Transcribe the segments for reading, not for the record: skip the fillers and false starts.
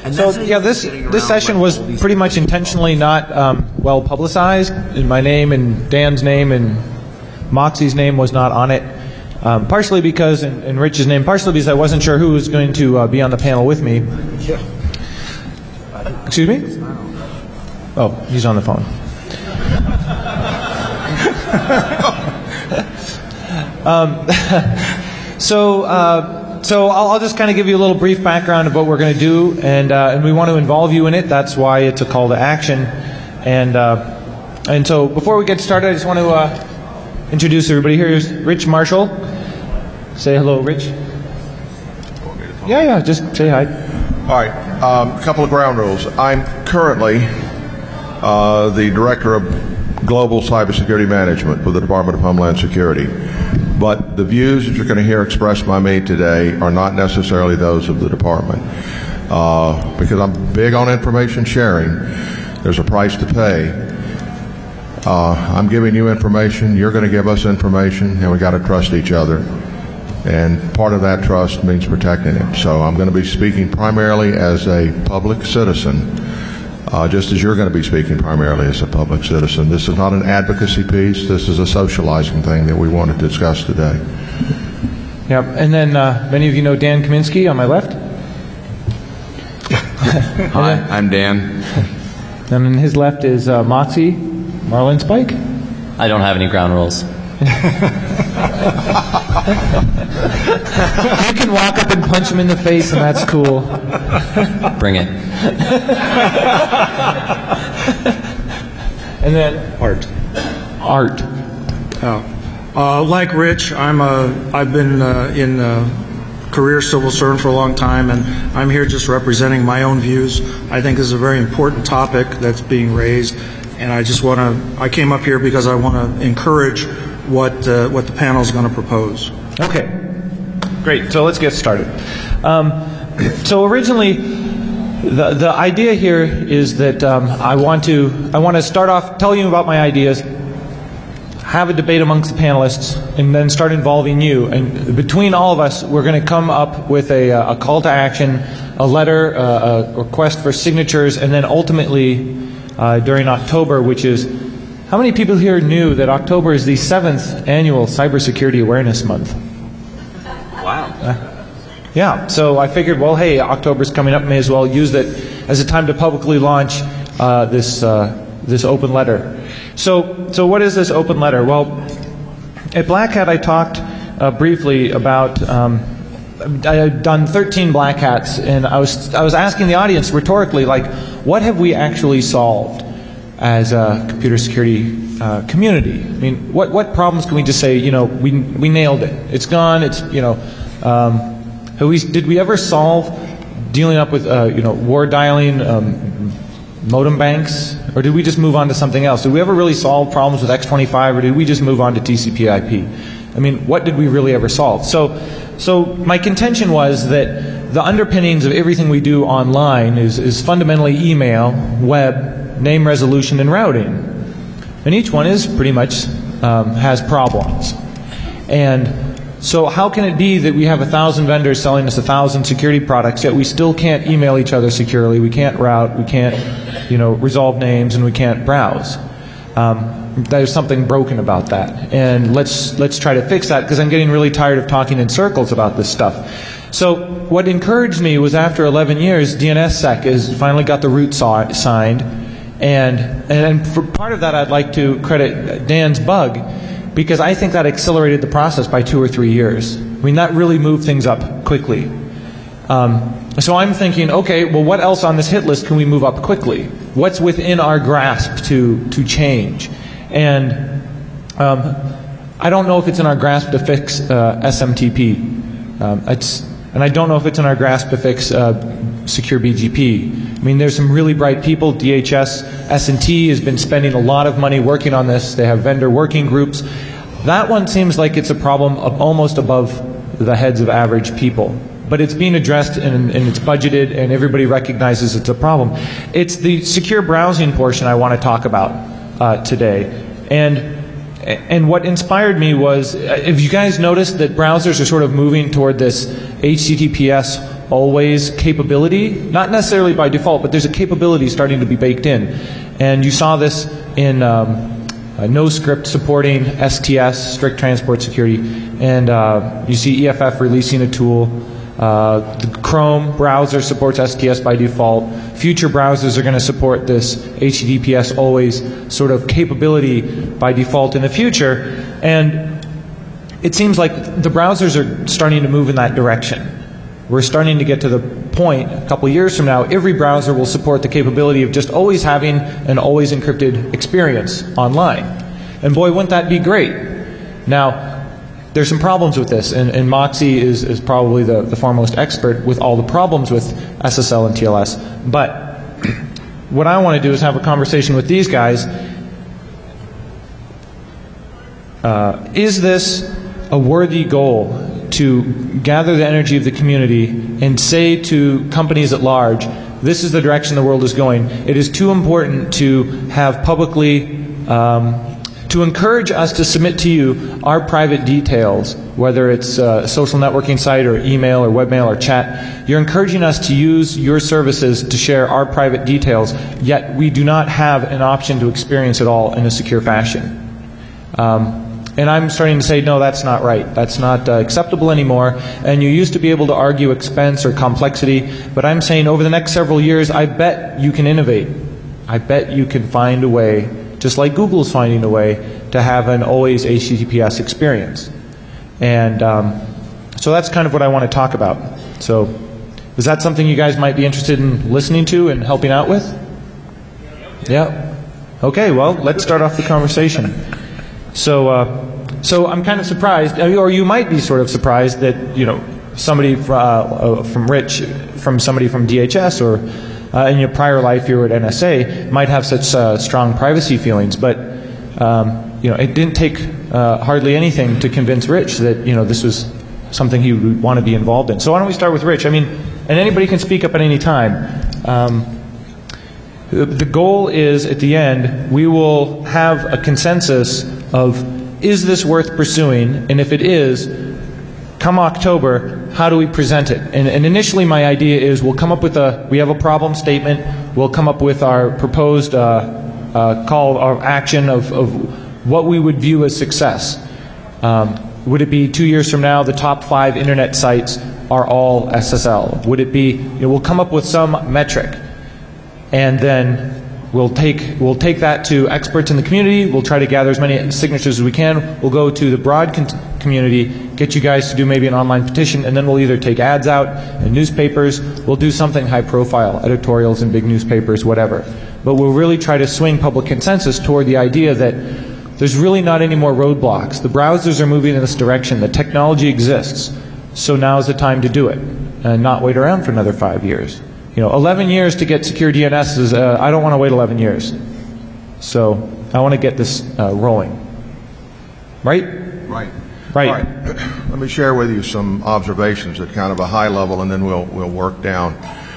So yeah, this session was pretty much intentionally not well publicized. And my name and Dan's name and Moxie's name was not on it. Partially because, and Rich's name, partially because I wasn't sure who was going to be on the panel with me. Excuse me? Oh, he's on the phone. So I'll just kind of give you a little brief background of what we're going to do, and we want to involve you in it. That's why it's a call to action. And so before we get started, I just want to introduce everybody. Here's Rich Marshall. Say hello, Rich. Yeah, just say hi. All right, a couple of ground rules. I'm currently the Director of Global Cybersecurity Management with the Department of Homeland Security. But the views that you're going to hear expressed by me today are not necessarily those of the department. Because I'm big on information sharing, there's a price to pay. I'm giving you information, you're going to give us information, and we got to trust each other. And part of that trust means protecting it. So I'm going to be speaking primarily as a public citizen, just as you're going to be speaking primarily as a public citizen. This is not an advocacy piece. This is a socializing thing that we want to discuss today. Yep. And then many of you know Dan Kaminsky on my left. Hi, I'm Dan. And on his left is Moxie Marlin Spike. I don't have any ground rules. You can walk up and punch him in the face, and that's cool. Bring it. And then Art. Like Rich, I've been in career civil servant for a long time, and I'm here just representing my own views. I think this is a very important topic that's being raised, and I came up here because I want to encourage what the panel is going to propose. Okay, great. So let's get started. So originally, the idea here is that I want to start off telling you about my ideas, have a debate amongst the panelists, and then start involving you. And between all of us, we're going to come up with a call to action, a letter, a request for signatures, and then ultimately during October, which is, how many people here knew that October is the 7th annual Cybersecurity Awareness Month? Wow. Yeah, so I figured, well, hey, October's coming up, may as well use it as a time to publicly launch this open letter. So what is this open letter? Well, at Black Hat I talked briefly about, I had done 13 Black Hats, and I was asking the audience rhetorically, like, what have we actually solved as a computer security community? I mean, what problems can we just say, we nailed it. It's gone, did we ever solve dealing up with, war dialing, modem banks? Or did we just move on to something else? Did we ever really solve problems with X25, or did we just move on to TCP/IP? I mean, what did we really ever solve? So my contention was that the underpinnings of everything we do online is fundamentally email, web, name resolution, and routing. And each one is pretty much has problems. And so how can it be that we have 1,000 vendors selling us 1,000 security products, yet we still can't email each other securely, we can't route, we can't resolve names, and we can't browse? There's something broken about that. And let's try to fix that, because I'm getting really tired of talking in circles about this stuff. So what encouraged me was, after 11 years, DNSSEC has finally got the root signed. And for part of that, I'd like to credit Dan's bug, because I think that accelerated the process by 2 or 3 years. I mean, that really moved things up quickly. So I'm thinking, okay, well, what else on this hit list can we move up quickly? What's within our grasp to change? And I don't know if it's in our grasp to fix SMTP. And I don't know if it's in our grasp to fix secure BGP. I mean, there's some really bright people. DHS, S&T has been spending a lot of money working on this. They have vendor working groups. That one seems like it's a problem almost above the heads of average people. But it's being addressed, and it's budgeted, and everybody recognizes it's a problem. It's the secure browsing portion I want to talk about today. And what inspired me was, if you guys noticed that browsers are sort of moving toward this HTTPS always capability, not necessarily by default, but there's a capability starting to be baked in. And you saw this in NoScript supporting STS, strict transport security, and you see EFF releasing a tool. The Chrome browser supports STS by default. Future browsers are going to support this HTTPS always sort of capability by default in the future. And it seems like the browsers are starting to move in that direction. We're starting to get to the point, a couple years from now, every browser will support the capability of just always having an always encrypted experience online. And boy, wouldn't that be great. Now, there's some problems with this, and Moxie is probably the foremost expert with all the problems with SSL and TLS. But what I want to do is have a conversation with these guys. Is this a worthy goal to gather the energy of the community and say to companies at large, this is the direction the world is going? It is too important to have publicly to encourage us to submit to you our private details, whether it's a social networking site or email or webmail or chat. You're encouraging us to use your services to share our private details, yet we do not have an option to experience it all in a secure fashion. And I'm starting to say, no, that's not right. That's not acceptable anymore. And you used to be able to argue expense or complexity, but I'm saying over the next several years, I bet you can innovate. I bet you can find a way, just like Google's finding a way, to have an always HTTPS experience. And so that's kind of what I want to talk about. So is that something you guys might be interested in listening to and helping out with? Yeah. Okay, well, let's start off the conversation. So I'm kind of surprised, or you might be sort of surprised that, you know, somebody from Rich, from somebody from DHS, or in your prior life you were at NSA, might have such strong privacy feelings. But you know, it didn't take hardly anything to convince Rich that, you know, this was something he would want to be involved in. So why don't we start with Rich? I mean, and anybody can speak up at any time. The goal is, at the end, we will have a consensus of, is this worth pursuing? And if it is, come October, how do we present it? And initially my idea is we'll come up with we have a problem statement, we'll come up with our proposed call of action of what we would view as success. Would it be 2 years from now the top 5 internet sites are all SSL? Would it be, you know, we'll come up with some metric. And then we'll take that to experts in the community. We'll try to gather as many signatures as we can. We'll go to the broad community, get you guys to do maybe an online petition, and then we'll either take ads out in newspapers. We'll do something high profile, editorials in big newspapers, whatever. But we'll really try to swing public consensus toward the idea that there's really not any more roadblocks. The browsers are moving in this direction. The technology exists. So now's the time to do it and not wait around for another 5 years. You know, 11 years to get secure DNS is, I don't want to wait 11 years. So I want to get this rolling. Right? Right. Right. All right. Let me share with you some observations at kind of a high level, and then we'll work down.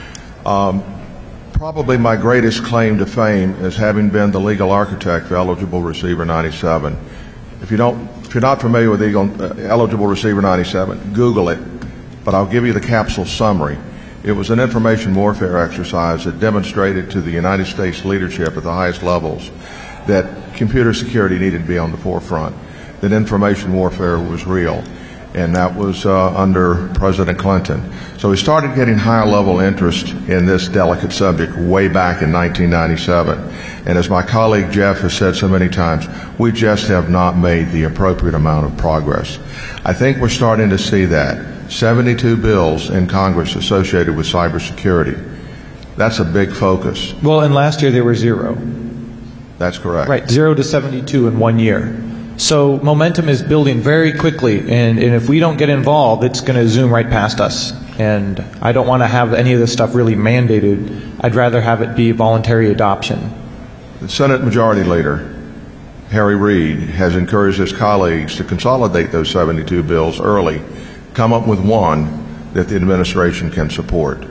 Probably my greatest claim to fame is having been the legal architect for Eligible Receiver 97. If you're not familiar with Eligible Receiver 97, Google it, but I'll give you the capsule summary. It was an information warfare exercise that demonstrated to the United States leadership at the highest levels that computer security needed to be on the forefront, that information warfare was real, and that was under President Clinton. So we started getting higher level interest in this delicate subject way back in 1997. And as my colleague Jeff has said so many times, we just have not made the appropriate amount of progress. I think we're starting to see that. 72 bills in Congress associated with cybersecurity. That's a big focus. Well, and last year there were 0. That's correct. Right, 0 to 72 in 1 year. So momentum is building very quickly, and if we don't get involved, it's going to zoom right past us. And I don't want to have any of this stuff really mandated. I'd rather have it be voluntary adoption. The Senate Majority Leader, Harry Reid, has encouraged his colleagues to consolidate those 72 bills early, come up with one that the administration can support.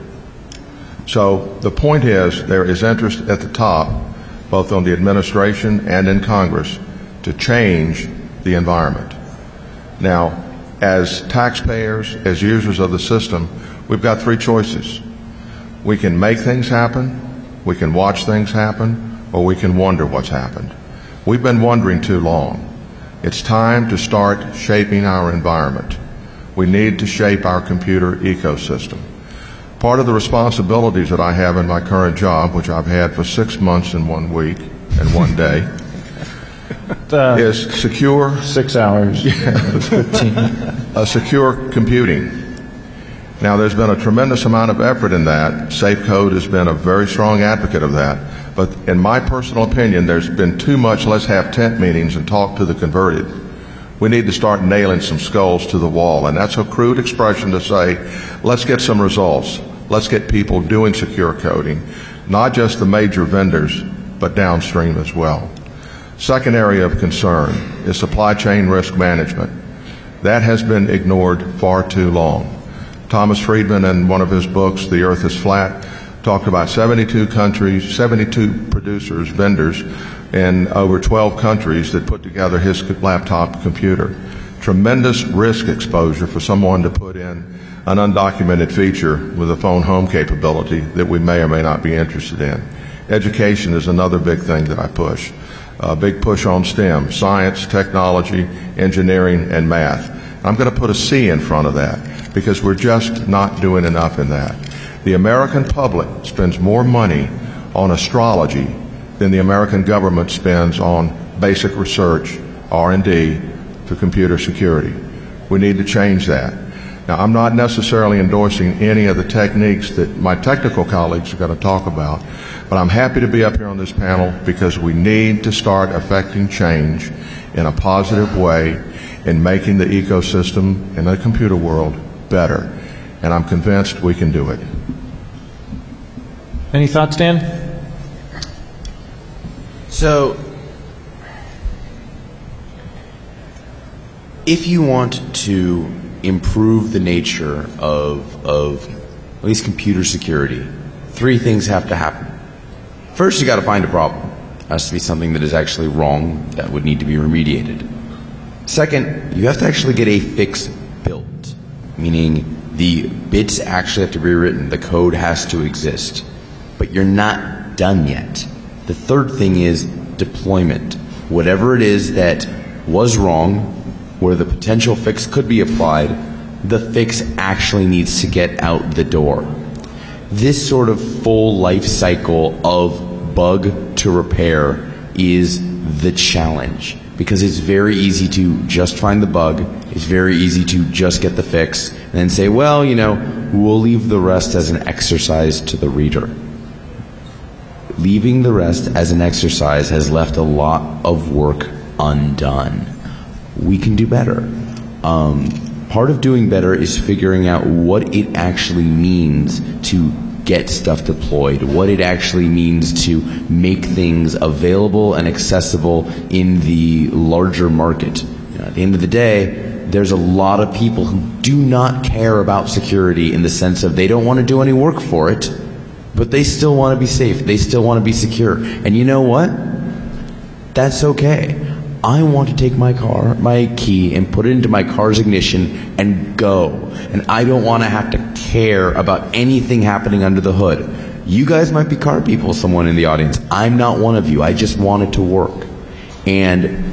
So the point is, there is interest at the top, both on the administration and in Congress, to change the environment. Now, as taxpayers, as users of the system, We've got three choices. We can make things happen, we can watch things happen, or we can wonder what's happened. We've been wondering too long. It's time to start shaping our environment. We need to shape our computer ecosystem. Part of the responsibilities that I have in my current job, which I've had for 6 months and 1 week and 1 day, is secure 6 hours. 15. Secure computing. Now, there's been a tremendous amount of effort in that. SafeCode has been a very strong advocate of that. But in my personal opinion, there's been too much let's have tent meetings and talk to the converted. We need to start nailing some skulls to the wall. And that's a crude expression to say, let's get some results. Let's get people doing secure coding, not just the major vendors, but downstream as well. Second area of concern is supply chain risk management. That has been ignored far too long. Thomas Friedman, in one of his books, The Earth is Flat, talked about 72 countries, 72 producers, vendors, in over 12 countries that put together his laptop computer. Tremendous risk exposure for someone to put in an undocumented feature with a phone home capability that we may or may not be interested in. Education is another big thing that I push. A big push on STEM, science, technology, engineering, and math. I'm going to put a C in front of that because we're just not doing enough in that. The American public spends more money on astrology than the American government spends on basic research, R&D, for computer security. We need to change that. Now, I'm not necessarily endorsing any of the techniques that my technical colleagues are going to talk about, but I'm happy to be up here on this panel because we need to start affecting change in a positive way in making the ecosystem in the computer world better. And I'm convinced we can do it. Any thoughts, Dan? So, if you want to improve the nature of at least computer security, three things have to happen. First, you got to find a problem. It has to be something that is actually wrong that would need to be remediated. Second, you have to actually get a fix built, meaning the bits actually have to be rewritten. The code has to exist. But you're not done yet. The third thing is deployment. Whatever it is that was wrong, where the potential fix could be applied, the fix actually needs to get out the door. This sort of full life cycle of bug to repair is the challenge, because it's very easy to just find the bug, it's very easy to just get the fix, and then say, well, we'll leave the rest as an exercise to the reader. Leaving the rest as an exercise has left a lot of work undone. We can do better. Part of doing better is figuring out what it actually means to get stuff deployed, what it actually means to make things available and accessible in the larger market. At the end of the day, there's a lot of people who do not care about security in the sense of they don't want to do any work for it, but they still want to be safe. They still want to be secure. And you know what? That's okay. I want to take my key, and put it into my car's ignition and go. And I don't want to have to care about anything happening under the hood. You guys might be car people, someone in the audience. I'm not one of you. I just want it to work. And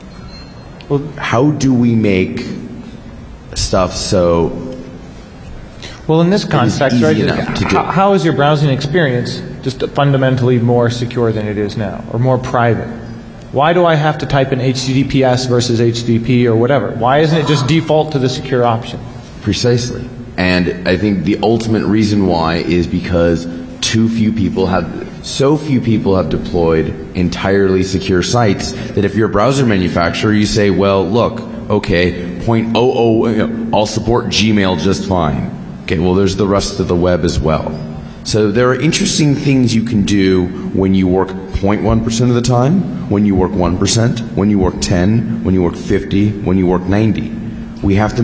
how do we make stuff so... Well, in this context, right, enough to do? How is your browsing experience just fundamentally more secure than it is now, or more private? Why do I have to type in HTTPS versus HTTP or whatever? Why isn't it just default to the secure option? Precisely. And I think the ultimate reason why is because so few people have deployed entirely secure sites that if you're a browser manufacturer, you say, well, look, okay, 0.00, I'll support Gmail just fine. Okay, well, there's the rest of the web as well. So there are interesting things you can do when you work 0.1% of the time, when you work 1%, when you work 10, when you work 50, when you work 90. We have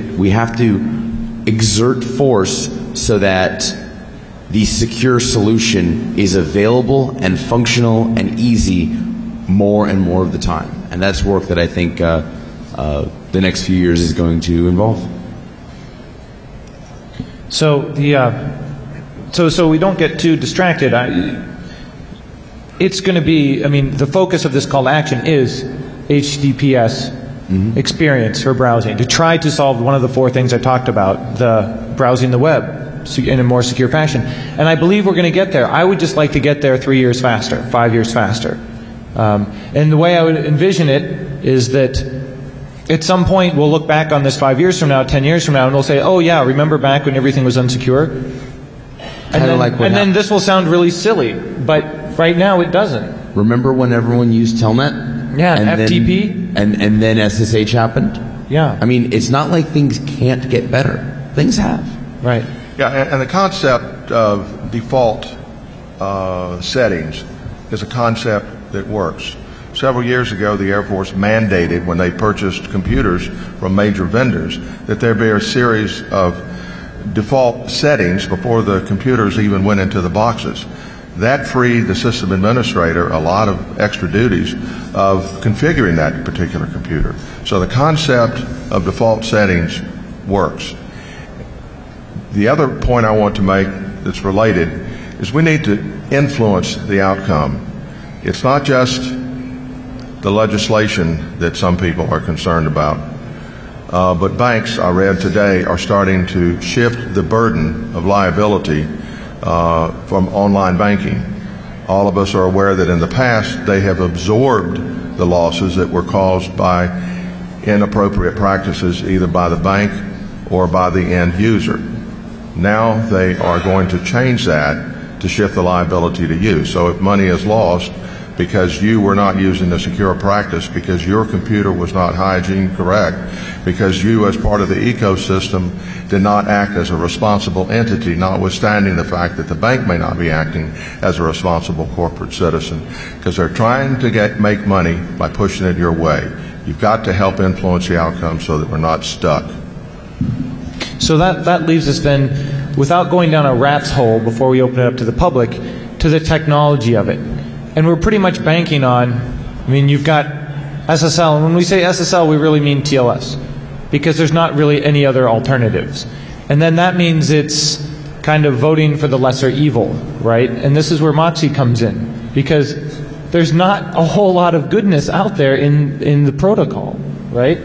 to exert force so that the secure solution is available and functional and easy more and more of the time. And that's work that I think the next few years is going to involve. So so we don't get too distracted. It's going to be, the focus of this call to action is HTTPS experience for browsing, to try to solve one of the 4 things I talked about, the browsing the web in a more secure fashion. And I believe we're going to get there. I would just like to get there 3 years faster, 5 years faster. And the way I would envision it is that at some point we'll look back on this 5 years from now, 10 years from now, and we'll say, oh yeah, remember back when everything was unsecure? And then this will sound really silly, but right now it doesn't. Remember when everyone used Telnet? Yeah, and FTP. And then SSH happened? Yeah. It's not like things can't get better. Things have. Right. Yeah, and the concept of default settings is a concept that works. Several years ago, the Air Force mandated, when they purchased computers from major vendors, that there be a series of default settings before the computers even went into the boxes. That freed the system administrator a lot of extra duties of configuring that particular computer. So the concept of default settings works. The other point I want to make that's related is we need to influence the outcome. It's not just the legislation that some people are concerned about, but banks, I read today, are starting to shift the burden of liability from online banking. All of us are aware that in the past they have absorbed the losses that were caused by inappropriate practices either by the bank or by the end user. Now they are going to change that to shift the liability to you. So if money is lost because you were not using a secure practice, because your computer was not hygiene correct, because you as part of the ecosystem did not act as a responsible entity, notwithstanding the fact that the bank may not be acting as a responsible corporate citizen, because they're trying to make money by pushing it your way. You've got to help influence the outcome so that we're not stuck. So that leaves us then, without going down a rat's hole before we open it up to the public, to the technology of it. And we're pretty much banking on, you've got SSL, and when we say SSL, we really mean TLS, because there's not really any other alternatives. And then that means it's kind of voting for the lesser evil, right? And this is where Moxie comes in, because there's not a whole lot of goodness out there in the protocol, right?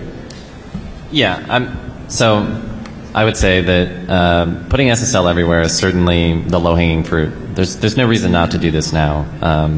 Yeah, so I would say that putting SSL everywhere is certainly the low-hanging fruit. There's no reason not to do this now.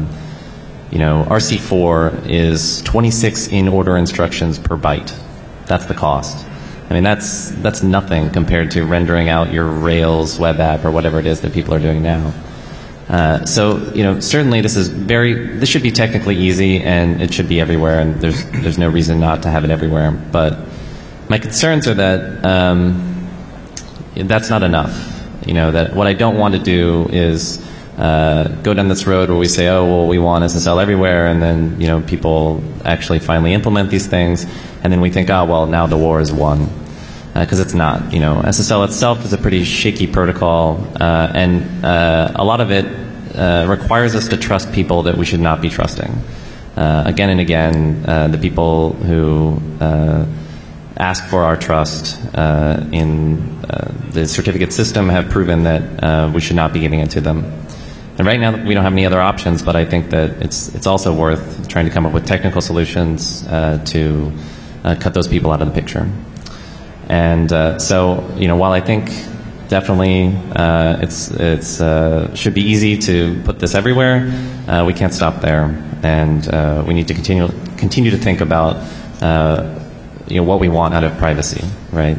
RC4 is 26 in-order instructions per byte. That's the cost. That's nothing compared to rendering out your Rails web app or whatever it is that people are doing now. Certainly this should be technically easy, and it should be everywhere, and there's no reason not to have it everywhere. But my concerns are that that's not enough. That what I don't want to do is go down this road where we say, oh, well, we want SSL everywhere, and then, people actually finally implement these things, and then we think, oh, well, now the war is won. Because it's not. SSL itself is a pretty shaky protocol, and a lot of it requires us to trust people that we should not be trusting. Again and again, the people who ask for our trust in the certificate system have proven that we should not be giving it to them. And right now we don't have any other options, but I think that it's also worth trying to come up with technical solutions to cut those people out of the picture. And while I think definitely it's should be easy to put this everywhere, we can't stop there, and we need to continue to think about what we want out of privacy, right?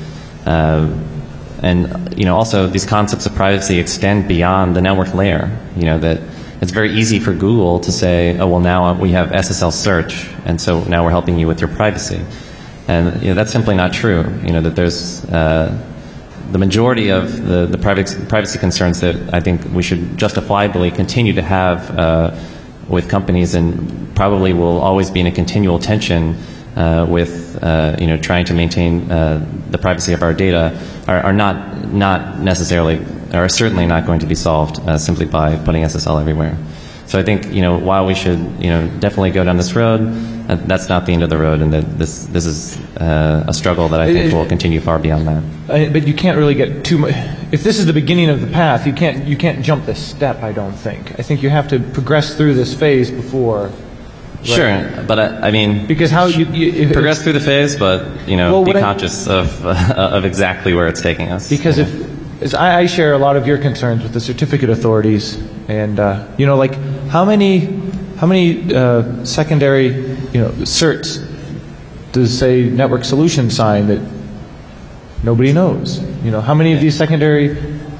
Also these concepts of privacy extend beyond the network layer. That it's very easy for Google to say, oh, well, now we have SSL search, and so now we're helping you with your privacy. And that's simply not true. That there's the majority of the privacy concerns that I think we should justifiably continue to have with companies, and probably will always be in a continual tension with trying to maintain the privacy of our data, are not necessarily, are certainly not going to be solved simply by putting SSL everywhere. So I think while we should definitely go down this road, that's not the end of the road, and that this is a struggle that I think will continue far beyond that. But you can't really get too much. If this is the beginning of the path, you can't jump this step. I don't think. I think you have to progress through this phase before. Sure, but I mean, because how you progress through the phase, but be conscious of exactly where it's taking us. Because as I share a lot of your concerns with the certificate authorities, and like how many secondary certs does say Network Solutions sign that nobody knows? How many of these secondary?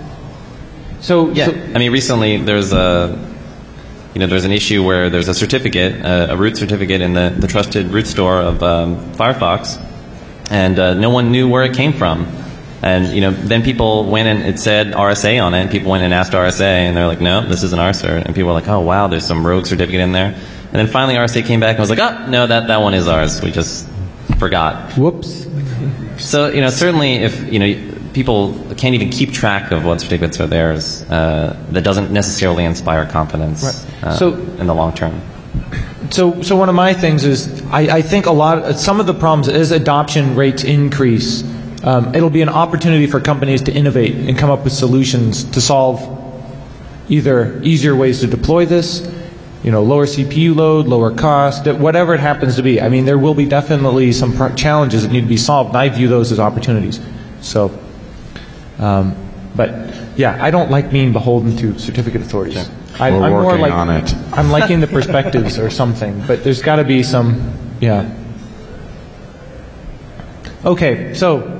I mean, recently there's there's an issue where there's a certificate, a root certificate in the trusted root store of Firefox, and no one knew where it came from. And then people went and it said RSA on it, and people went and asked RSA, and they're like, no, this isn't our cert. And people were like, oh wow, there's some rogue certificate in there. And then finally RSA came back and was like, oh no, that one is ours. We just forgot. Whoops. So certainly if people can't even keep track of what certificates are theirs, that doesn't necessarily inspire confidence in the long term. So one of my things is I think some of the problems as adoption rates increase, it'll be an opportunity for companies to innovate and come up with solutions to solve either easier ways to deploy this, lower CPU load, lower cost, whatever it happens to be. I mean, there will be definitely some challenges that need to be solved, and I view those as opportunities. So, but yeah, I don't like being beholden to certificate authorities. I'm more like on it. I'm liking the perspectives or something, but there's got to be some, yeah. Okay, so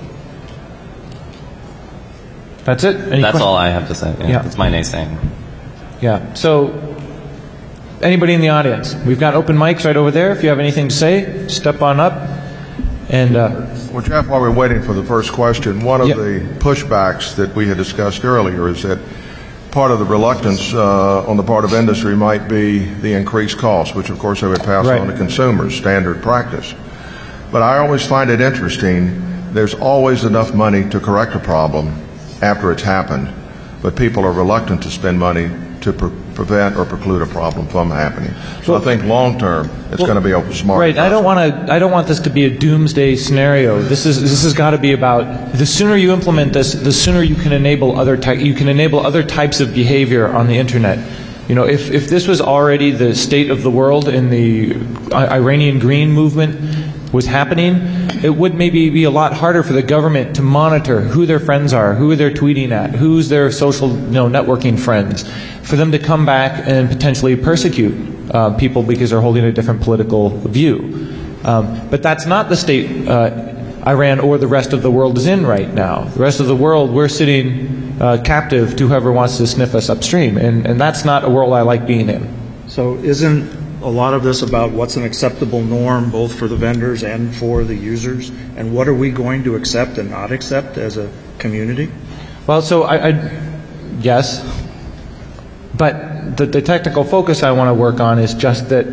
that's it. Any That's questions? all I have to say. Yeah. That's my naysaying. Yeah. So, anybody in the audience? We've got open mics right over there. If you have anything to say, step on up. And well, Jeff, while we're waiting for the first question, one of the pushbacks that we had discussed earlier is that part of the reluctance on the part of industry might be the increased cost, which of course they would pass on to consumers, standard practice. But I always find it interesting, there's always enough money to correct a problem after it's happened, but people are reluctant to spend money to prevent or preclude a problem from happening. So I think long term, it's going to be a smart. Right. I don't want this to be a doomsday scenario. This has got to be about the sooner you implement this, the sooner you can enable other types of behavior on the internet. If this was already the state of the world in the Iranian Green movement was happening, it would maybe be a lot harder for the government to monitor who their friends are, who they're tweeting at, who's their social networking friends, for them to come back and potentially persecute people because they're holding a different political view. But that's not the state Iran or the rest of the world is in right now. The rest of the world, we're sitting captive to whoever wants to sniff us upstream, and that's not a world I like being in. So isn't a lot of this about what's an acceptable norm both for the vendors and for the users, and what are we going to accept and not accept as a community? Well, so yes, but the technical focus I want to work on is just that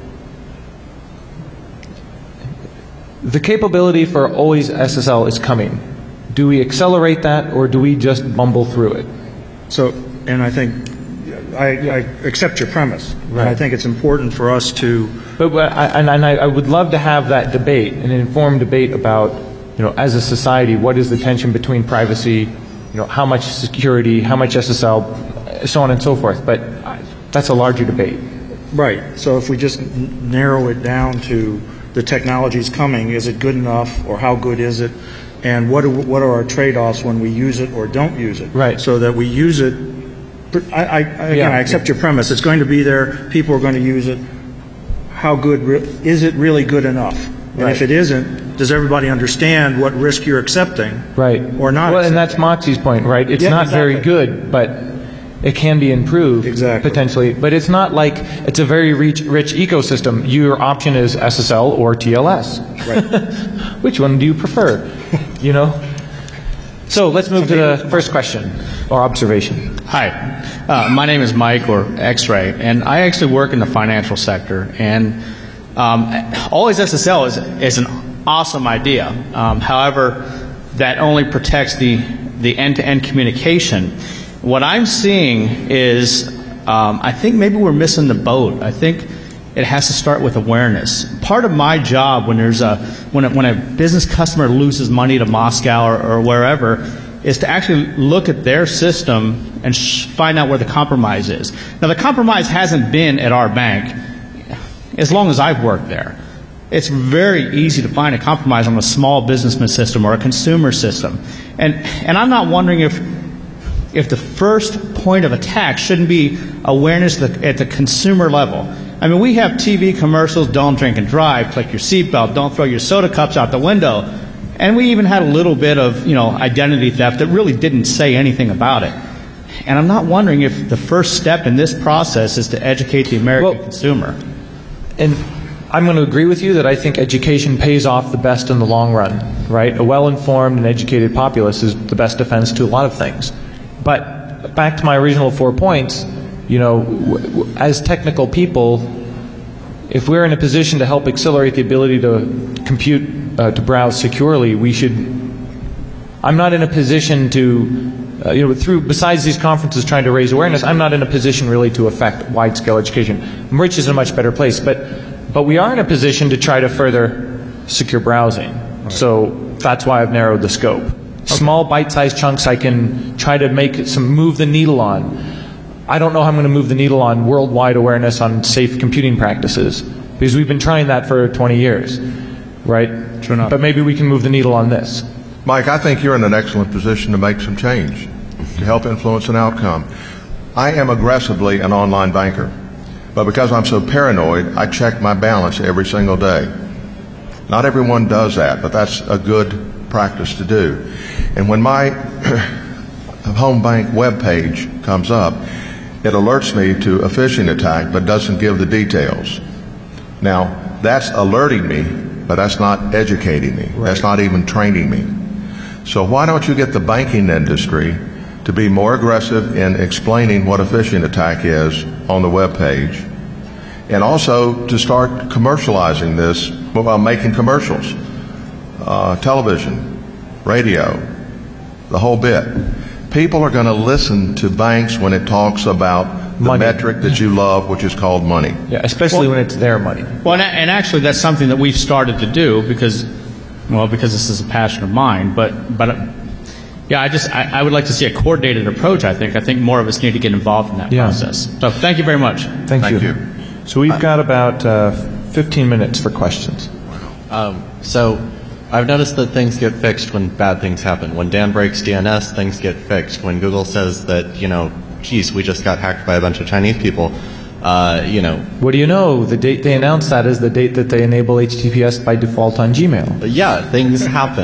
the capability for always SSL is coming. Do we accelerate that, or do we just bumble through it? So, and I think I accept your premise. Right. And I think it's important for us to. But I would love to have that debate, an informed debate about, as a society, what is the tension between privacy, how much security, how much SSL, so on and so forth. But that's a larger debate. Right. So if we just narrow it down to the technology's coming, is it good enough, or how good is it, and what are our trade-offs when we use it or don't use it? Right. So that we use it. I accept your premise. It's going to be there. People are going to use it. How good is it? Really good enough? And if it isn't, does everybody understand what risk you're accepting? Right. Or not? Well, and that's Moxie's point, right? It's not very good, but it can be improved potentially. But it's not like it's a very rich ecosystem. Your option is SSL or TLS. Right. Which one do you prefer? So let's move to the first question or observation. Hi, my name is Mike, or X-Ray, and I actually work in the financial sector. And always SSL is an awesome idea. However, that only protects the end-to-end communication. What I'm seeing is, I think maybe we're missing the boat. I think it has to start with awareness. Part of my job when when a business customer loses money to Moscow or wherever is to actually look at their system and find out where the compromise is. Now, the compromise hasn't been at our bank as long as I've worked there. It's very easy to find a compromise on a small business system or a consumer system. And I'm not wondering if the first point of attack shouldn't be awareness at the consumer level. I mean, we have TV commercials, don't drink and drive, click your seatbelt, don't throw your soda cups out the window. And we even had a little bit of, identity theft that really didn't say anything about it. And I'm not wondering if the first step in this process is to educate the American consumer. And I'm going to agree with you that I think education pays off the best in the long run, right? A well-informed and educated populace is the best defense to a lot of things. But back to my original 4 points, as technical people, if we're in a position to help accelerate the ability to compute, to browse securely, we should. I'm not in a position to, besides these conferences trying to raise awareness, I'm not in a position really to affect wide-scale education. Rich is in a much better place, but we are in a position to try to further secure browsing. Right. So that's why I've narrowed the scope. Okay. Small bite-sized chunks I can try to move the needle on. I don't know how I'm going to move the needle on worldwide awareness on safe computing practices, because we've been trying that for 20 years, right? True enough. But maybe we can move the needle on this. Mike, I think you're in an excellent position to make some change, to help influence an outcome. I am aggressively an online banker, but because I'm so paranoid, I check my balance every single day. Not everyone does that, but that's a good practice to do. And when my home bank webpage comes up, it alerts me to a phishing attack, but doesn't give the details. Now, that's alerting me, but that's not educating me. Right. That's not even training me. So why don't you get the banking industry to be more aggressive in explaining what a phishing attack is on the web page, and also to start commercializing this, making commercials, television, radio, the whole bit. People are going to listen to banks when it talks about the metric that you love, which is called money. Yeah, especially when it's their money. Well, and actually that's something that we've started to do because this is a passion of mine. But yeah, I would like to see a coordinated approach. I think more of us need to get involved in that process. So thank you very much. Thank you. So we've got about 15 minutes for questions. So I've noticed that things get fixed when bad things happen. When Dan breaks DNS, things get fixed. When Google says that, geez, we just got hacked by a bunch of Chinese people, What do you know? The date they announced that is the date that they enable HTTPS by default on Gmail. Yeah, things happen.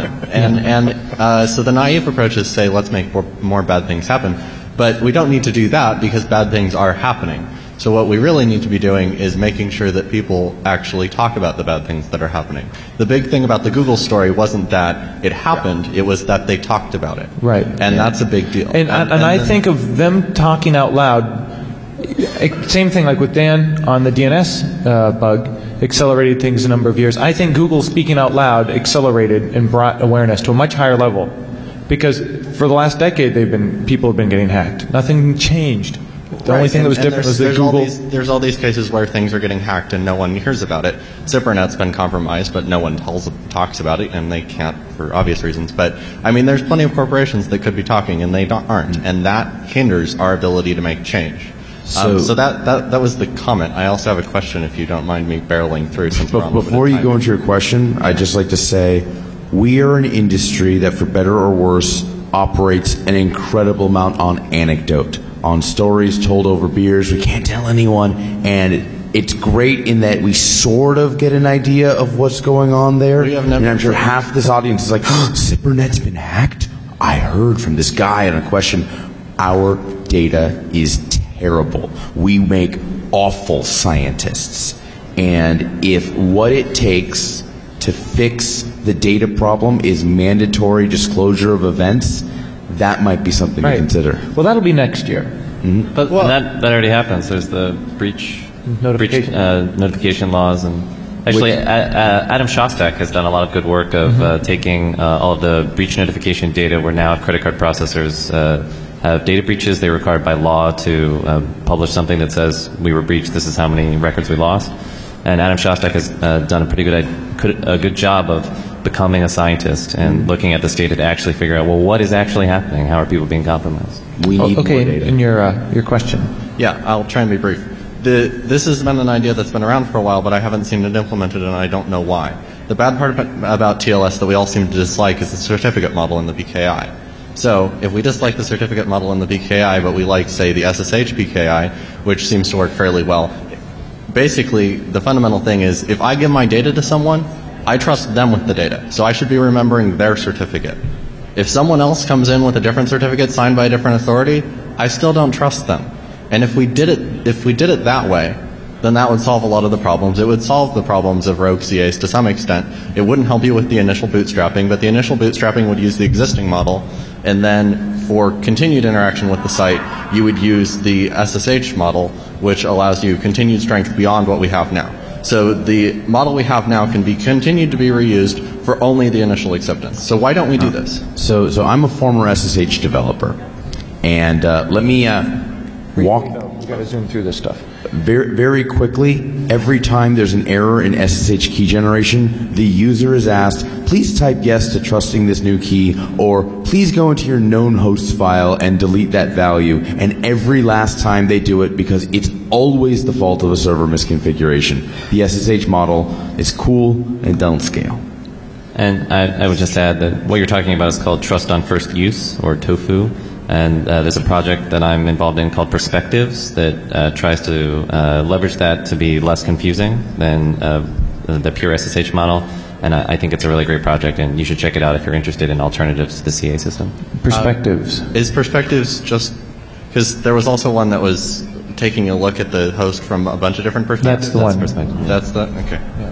And so the naive approach is say, let's make more bad things happen. But we don't need to do that because bad things are happening. So what we really need to be doing is making sure that people actually talk about the bad things that are happening. The big thing about the Google story wasn't that it happened, it was that they talked about it. Right. And that's a big deal. And I think of them talking out loud, same thing like with Dan on the DNS bug, accelerated things a number of years. I think Google speaking out loud accelerated and brought awareness to a much higher level. Because for the last decade people have been getting hacked. Nothing changed. The only thing that was different was that Google... There's all these cases where things are getting hacked and no one hears about it. ZipperNet's been compromised, but no one talks about it, and they can't for obvious reasons. But, there's plenty of corporations that could be talking, and they aren't. And that hinders our ability to make change. So that was the comment. I also have a question, if you don't mind me barreling through. Before you go into your question, I'd just like to say we are an industry that, for better or worse, operates an incredible amount on anecdote, on stories told over beers. We can't tell anyone, and it's great in that we sort of get an idea of what's going on there. And I'm sure half this audience is like, ZipperNet's been hacked? I heard from this guy on a question. Our data is terrible. We make awful scientists. And if what it takes to fix the data problem is mandatory disclosure of events, that might be something to consider. Well, that'll be next year. Mm-hmm. But that already happens. There's the breach notification laws, and actually Adam Shostak has done a lot of good work of taking all of the breach notification data where now credit card processors have data breaches. They're required by law to publish something that says we were breached, this is how many records we lost. And Adam Shostak has done a good job of becoming a scientist and looking at this data to actually figure out, well, what is actually happening? How are people being compromised? We need more data. And your question. Yeah, I'll try and be brief. This has been an idea that's been around for a while, but I haven't seen it implemented, and I don't know why. The bad part about TLS that we all seem to dislike is the certificate model in the PKI. So if we dislike the certificate model in the PKI, but we like, say, the SSH PKI, which seems to work fairly well, basically the fundamental thing is if I give my data to someone, I trust them with the data. So I should be remembering their certificate. If someone else comes in with a different certificate signed by a different authority, I still don't trust them. And if we did it that way, then that would solve a lot of the problems. It would solve the problems of rogue CAs to some extent. It wouldn't help you with the initial bootstrapping, but the initial bootstrapping would use the existing model, and then for continued interaction with the site, you would use the SSH model, which allows you continued strength beyond what we have now. So the model we have now can be continued to be reused for only the initial acceptance. So why don't we do this? So I'm a former SSH developer, and let me walk. We've got to zoom through this stuff. Very, very quickly, every time there's an error in SSH key generation, the user is asked, please type yes to trusting this new key, or please go into your known hosts file and delete that value. And every last time they do it, because it's always the fault of a server misconfiguration. The SSH model is cool and don't scale. And I would just add that what you're talking about is called Trust on First Use, or TOFU. And there's a project that I'm involved in called Perspectives that tries to leverage that to be less confusing than the pure SSH model. And I think it's a really great project, and you should check it out if you're interested in alternatives to the CA system. Perspectives. Is Perspectives just because there was also one that was taking a look at the host from a bunch of different perspectives? That's the one. Perspective. That's the okay. Yeah.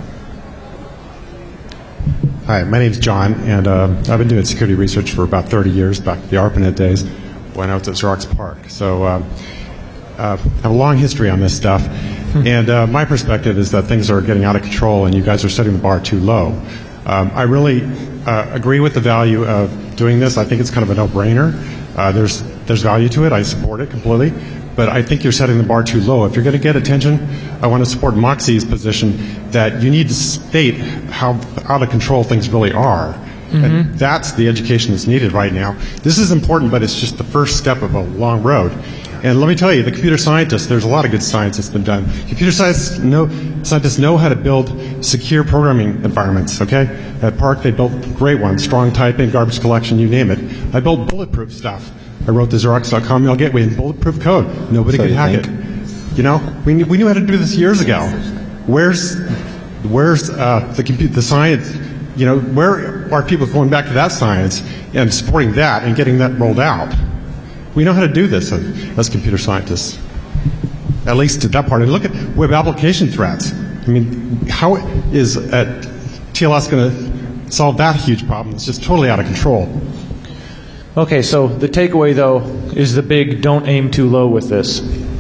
Hi, my name's John, and I've been doing security research for about 30 years, back to the ARPANET days when I was at Xerox PARC. So I have a long history on this stuff. And my perspective is that things are getting out of control and you guys are setting the bar too low. I really agree with the value of doing this. I think it's kind of a no-brainer. There's value to it. I support it completely. But I think you're setting the bar too low. If you're going to get attention, I want to support Moxie's position that you need to state how out of control things really are. Mm-hmm. And that's the education that's needed right now. This is important, but it's just the first step of a long road. And let me tell you, the computer scientists, there's a lot of good science that's been done. Computer scientists know how to build secure programming environments, okay? At PARC, they built great ones, strong typing, garbage collection, you name it. I built bulletproof stuff. I wrote the Xerox.com mail gateway in bulletproof code. Nobody could hack it. You know, we knew how to do this years ago. Where's the science? You know, where are people going back to that science and supporting that and getting that rolled out? We know how to do this as computer scientists, at least to that part. And look at web application threats. I mean, how is TLS going to solve that huge problem? It's just totally out of control. Okay, so the takeaway, though, is the big don't aim too low with this.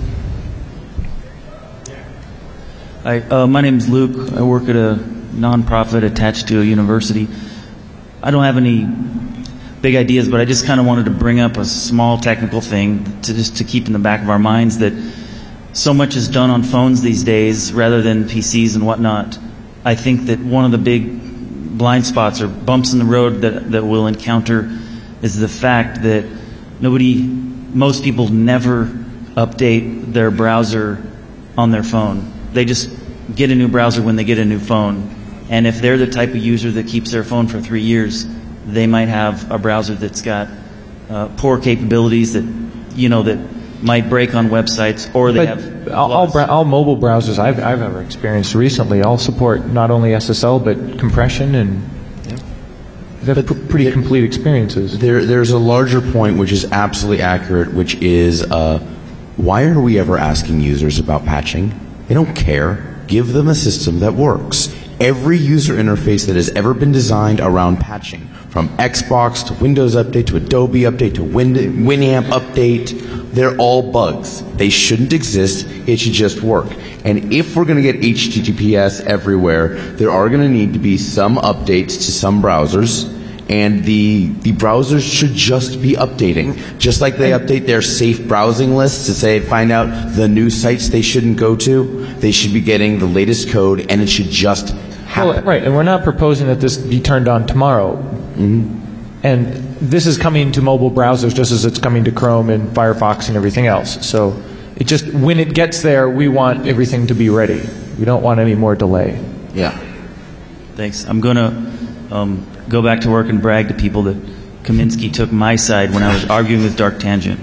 Hi, my name's Luke. I work at a nonprofit attached to a university. I don't have any big ideas, but I just kind of wanted to bring up a small technical thing to keep in the back of our minds that so much is done on phones these days rather than PCs and whatnot. I think that one of the big blind spots or bumps in the road that we'll encounter is the fact that most people never update their browser on their phone. They just get a new browser when they get a new phone. And if they're the type of user that keeps their phone for 3 years, they might have a browser that's got poor capabilities that might break on websites, or they have all mobile browsers I've ever experienced recently all support not only SSL but compression, and they're pretty complete experiences. There's a larger point which is absolutely accurate, which is why are we ever asking users about patching? They don't care. Give them a system that works. Every user interface that has ever been designed around patching, from Xbox to Windows Update to Adobe Update to Winamp Update, they're all bugs. They shouldn't exist. It should just work. And if we're going to get HTTPS everywhere, there are going to need to be some updates to some browsers, And the browsers should just be updating. Just like they update their safe browsing lists to say, find out the new sites they shouldn't go to, they should be getting the latest code, and it should just happen. Well, right, and we're not proposing that this be turned on tomorrow. And this is coming to mobile browsers just as it's coming to Chrome and Firefox and everything else. So it just, when it gets there, we want everything to be ready. We don't want any more delay. Yeah. Thanks. I'm going to go back to work and brag to people that Kaminsky took my side when I was arguing with Dark Tangent.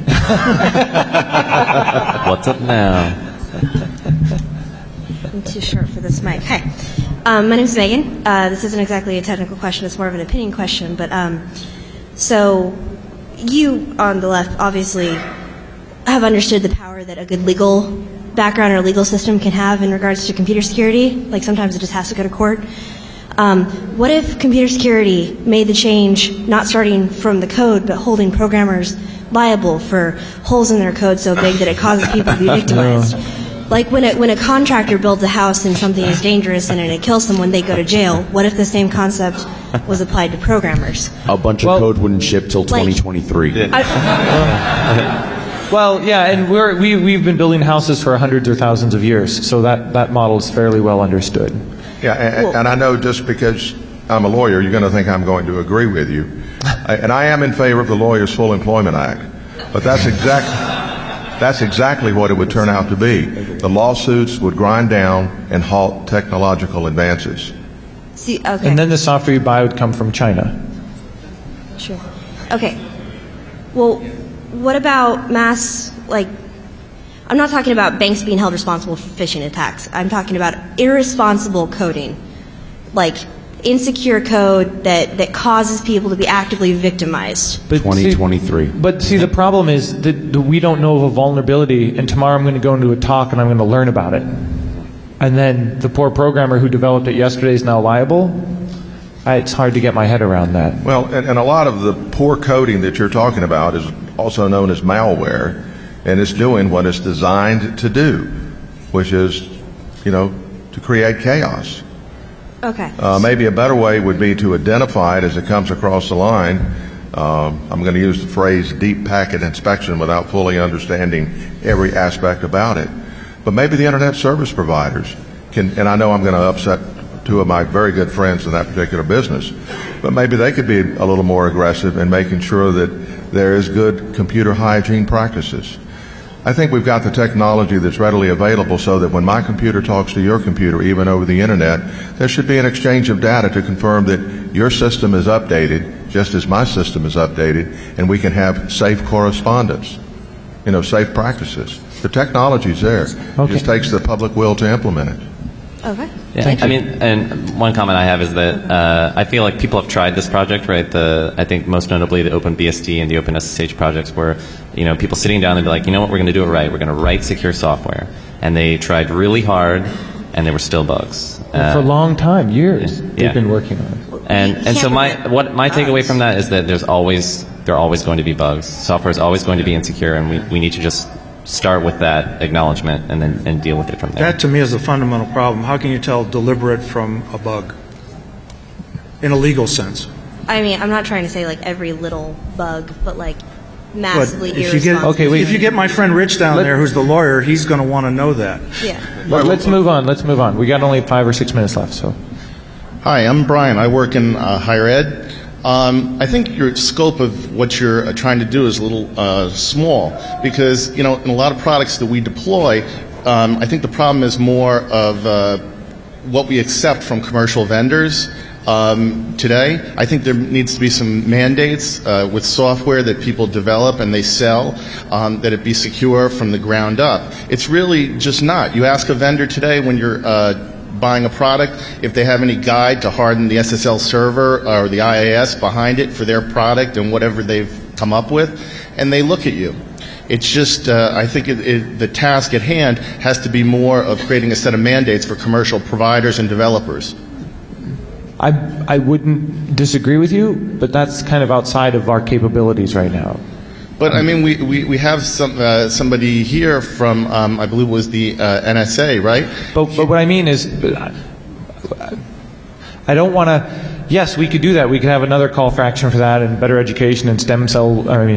What's up now? I'm too short for this mic. Hi. My name is Megan. This isn't exactly a technical question. It's more of an opinion question. But so you on the left obviously have understood the power that a good legal background or legal system can have in regards to computer security. Like sometimes it just has to go to court. What if computer security made the change not starting from the code but holding programmers liable for holes in their code so big that it causes people to be victimized? Like when a contractor builds a house and something is dangerous and it kills someone, they go to jail. What if the same concept was applied to programmers? A bunch of code wouldn't ship till 2023. Well, yeah, and we've been building houses for hundreds or thousands of years, so that model is fairly well understood. Yeah, and I know just because I'm a lawyer, you're going to think I'm going to agree with you. And I am in favor of the Lawyers Full Employment Act. But that's exactly what it would turn out to be. The lawsuits would grind down and halt technological advances. See, okay. And then the software you buy would come from China. Sure. Okay. Well, what about I'm not talking about banks being held responsible for phishing attacks. I'm talking about irresponsible coding, like insecure code that causes people to be actively victimized. But 2023. See, the problem is that we don't know of a vulnerability, and tomorrow I'm going to go into a talk and I'm going to learn about it. And then the poor programmer who developed it yesterday is now liable? It's hard to get my head around that. Well, and a lot of the poor coding that you're talking about is also known as malware, and it's doing what it's designed to do, which is, to create chaos. Okay. Maybe a better way would be to identify it as it comes across the line. I'm going to use the phrase deep packet inspection without fully understanding every aspect about it. But maybe the internet service providers can, and I know I'm going to upset two of my very good friends in that particular business, but maybe they could be a little more aggressive in making sure that there is good computer hygiene practices. I think we've got the technology that's readily available so that when my computer talks to your computer, even over the internet, there should be an exchange of data to confirm that your system is updated just as my system is updated, and we can have safe correspondence, safe practices. The technology's there. Okay. It just takes the public will to implement it. Okay. Yeah, and one comment I have is that I feel like people have tried this project, right? I think most notably the OpenBSD and the OpenSSH projects where, people sitting down and be like, you know what, we're going to do it right. We're going to write secure software. And they tried really hard, and there were still bugs. For a long time, years, they've been working on it. And so my takeaway from that is that there are always going to be bugs. Software is always going to be insecure, and we need to just start with that acknowledgement and deal with it from there. That to me is a fundamental problem. How can you tell deliberate from a bug in a legal sense? I mean, I'm not trying to say like every little bug, but like massively irresponsible. If you get my friend Rich down there, who's the lawyer, he's going to want to know that. Yeah. Let's move on. We got only 5 or 6 minutes left. So, hi, I'm Brian. I work in higher ed. I think your scope of what you're trying to do is a little small because, in a lot of products that we deploy, I think the problem is more of what we accept from commercial vendors today. I think there needs to be some mandates with software that people develop and they sell, that it be secure from the ground up. It's really just not. You ask a vendor today when you're buying a product if they have any guide to harden the SSL server or the IIS behind it for their product and whatever they've come up with, and they look at you. It's just, I think the task at hand has to be more of creating a set of mandates for commercial providers and developers. I wouldn't disagree with you, but that's kind of outside of our capabilities right now. But I mean, we have somebody here from I believe it was the NSA, right? But what I mean is, I don't want to. yes, we could do that. We could have another call for action for that, and better education and stem cell.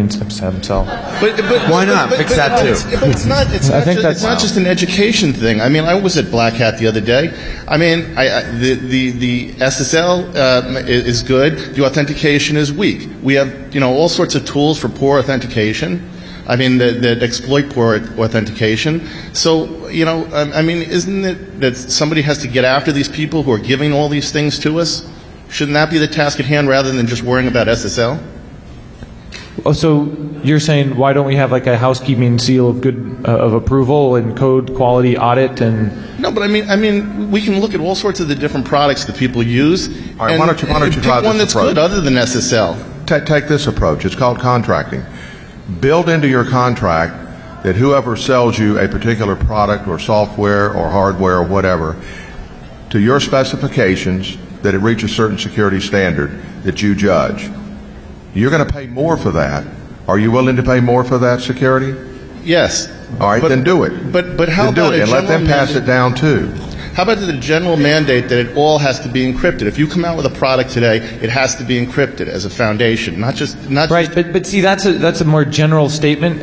But Why not? Fix that too. But it's not. It's not just an education thing. I mean, I was at Black Hat the other day. I mean, the SSL is good. The authentication is weak. We have all sorts of tools for poor authentication. I mean, that exploit poor authentication. So, I mean, isn't it that somebody has to get after these people who are giving all these things to us? Shouldn't that be the task at hand rather than just worrying about SSL? Oh, so you're saying why don't we have like a housekeeping seal of of approval and code quality audit and? No, but I mean, we can look at all sorts of the different products that people use. All right, and why don't you pick try one this that's approach? good other than SSL? Take this approach. It's called contracting. Build into your contract that whoever sells you a particular product or software or hardware or whatever, to your specifications, that it reaches a certain security standard that you judge. You're going to pay more for that. Are you willing to pay more for that security? Yes. All right, then do it. But how then do about it, a and let them general pass it down too. How about the general mandate that it all has to be encrypted? If you come out with a product today, it has to be encrypted as a foundation, not just right. But see, that's a more general statement,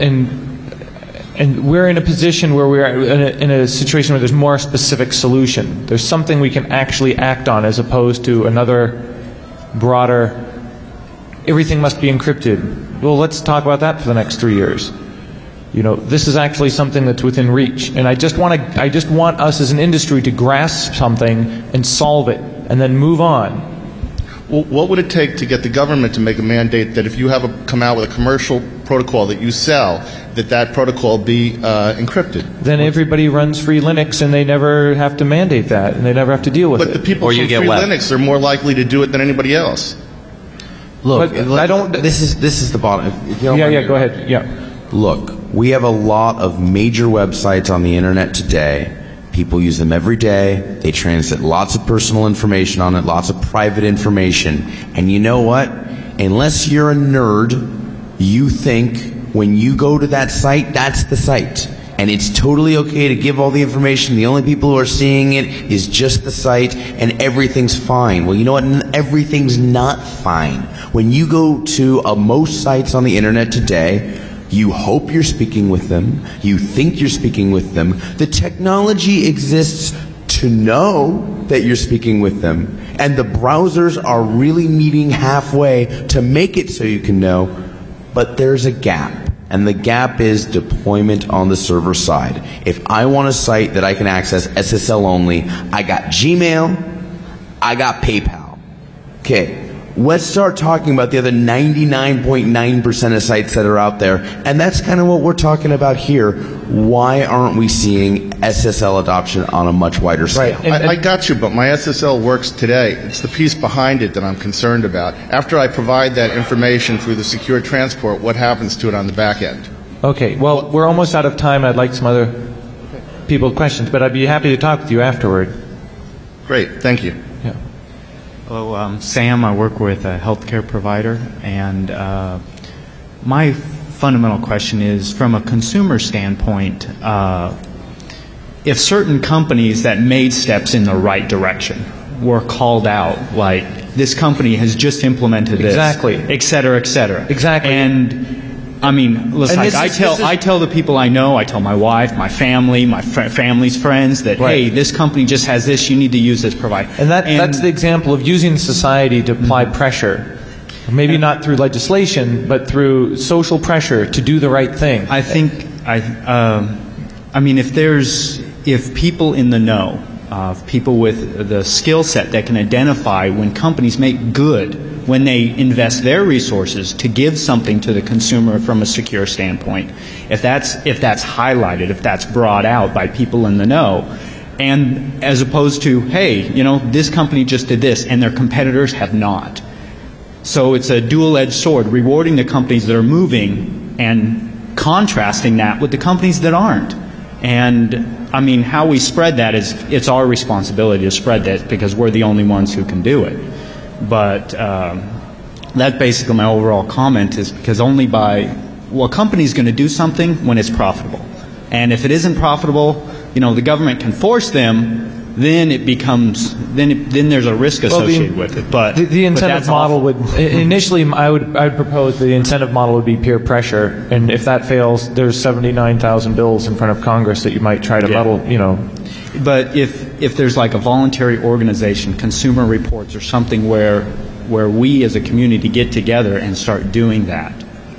and we're in a position where we're in a situation where there's more specific solution. There's something we can actually act on as opposed to another broader. Everything must be encrypted. Well, let's talk about that for the next 3 years. This is actually something that's within reach, and I just want us as an industry to grasp something and solve it, and then move on. Well, what would it take to get the government to make a mandate that if you come out with a commercial protocol that you sell, that protocol be encrypted? Then everybody runs free Linux, and they never have to mandate that, and they never have to deal with it. But the people from free Linux are more likely to do it than anybody else. Look, I don't. This is the bottom. If you don't mind go ahead. Yeah. Look, we have a lot of major websites on the internet today. People use them every day. They transmit lots of personal information on it, lots of private information. And you know what? Unless you're a nerd, you think when you go to that site, that's the site. And it's totally okay to give all the information. The only people who are seeing it is just the site, and everything's fine. Well, you know what? Everything's not fine. When you go to most sites on the internet today, you hope you're speaking with them. You think you're speaking with them. The technology exists to know that you're speaking with them. And the browsers are really meeting halfway to make it so you can know. But there's a gap. And the gap is deployment on the server side. If I want a site that I can access SSL only, I got Gmail, I got PayPal. Okay. Let's start talking about the other 99.9% of sites that are out there. And that's kind of what we're talking about here. Why aren't we seeing SSL adoption on a much wider scale? Right. I got you, but my SSL works today. It's the piece behind it that I'm concerned about. After I provide that information through the secure transport, what happens to it on the back end? Okay. Well, we're almost out of time. I'd like some other people questions, but I'd be happy to talk with you afterward. Great. Thank you. Yeah. Hello, Sam. I work with a healthcare provider, and my fundamental question is, from a consumer standpoint, if certain companies that made steps in the right direction were called out, like this company has just implemented this, exactly, et cetera, exactly, and I mean, listen, I tell the people I know, I tell my wife, my family, my family's friends that, hey, this company just has this, you need to use this provider. And that's the example of using society to apply pressure. Maybe not through legislation, but through social pressure to do the right thing. I think, I mean, if people in the know, people with the skill set that can identify when companies make good, when they invest their resources to give something to the consumer from a secure standpoint, if that's highlighted, if that's brought out by people in the know, and as opposed to, hey, this company just did this and their competitors have not. So it's a dual-edged sword, rewarding the companies that are moving and contrasting that with the companies that aren't. And I mean, how we spread that it's our responsibility to spread that because we're the only ones who can do it. But that's basically my overall comment, is because a company's going to do something when it's profitable. And if it isn't profitable, the government can force them, then it becomes then there's a risk associated with it. But the incentive model would initially I would propose the incentive model would be peer pressure, and if that fails, there's 79,000 bills in front of Congress that you might try to muddle. But if there's like a voluntary organization, Consumer Reports, or something where we as a community get together and start doing that.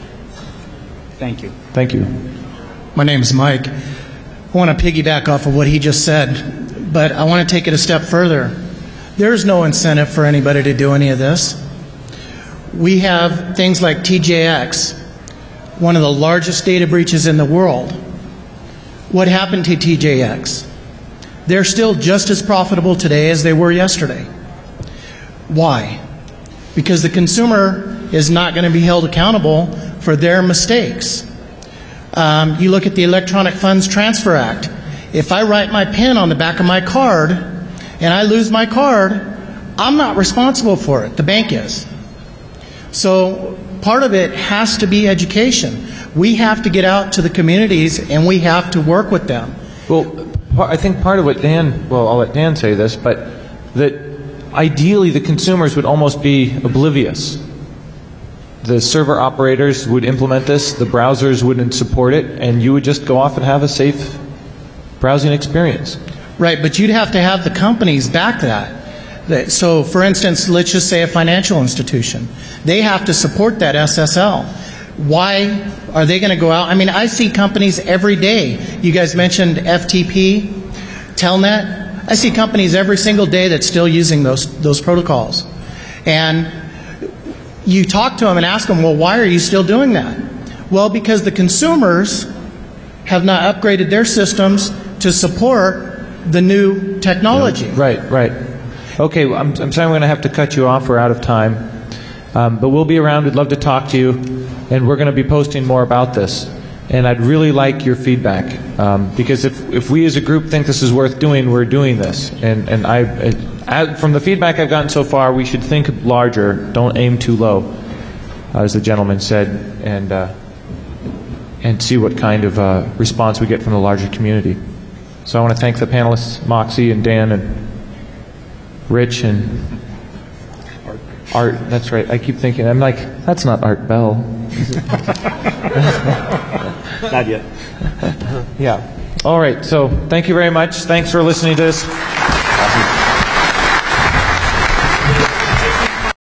Thank you. Thank you. My name is Mike. I want to piggyback off of what he just said, but I want to take it a step further. There's no incentive for anybody to do any of this. We have things like TJX, one of the largest data breaches in the world. What happened to TJX? They're still just as profitable today as they were yesterday. Why? Because the consumer is not going to be held accountable for their mistakes. You look at the Electronic Funds Transfer Act. If I write my PIN on the back of my card and I lose my card, I'm not responsible for it. The bank is. So part of it has to be education. We have to get out to the communities and we have to work with them. Well, I think part of what I'll let Dan say this, but that ideally the consumers would almost be oblivious. The server operators would implement this, the browsers wouldn't support it, and you would just go off and have a safe browsing experience. Right, but you'd have to have the companies back that. So, for instance, let's just say a financial institution. They have to support that SSL. Why are they going to go out? I mean, I see companies every day. You guys mentioned FTP, Telnet. I see companies every single day that's still using those protocols. And you talk to them and ask them, well, why are you still doing that? Well, because the consumers have not upgraded their systems to support the new technology. Right. Okay, well, I'm sorry I'm going to have to cut you off. We're out of time. But we'll be around. We'd love to talk to you. And we're going to be posting more about this. And I'd really like your feedback. Because if we as a group think this is worth doing, we're doing this. And from the feedback I've gotten so far, we should think larger. Don't aim too low, as the gentleman said, and see what kind of response we get from the larger community. So I want to thank the panelists, Moxie and Dan and Rich and Art. That's right. I keep thinking, I'm like, that's not Art Bell. Not yet. Yeah. All right. So thank you very much. Thanks for listening to this.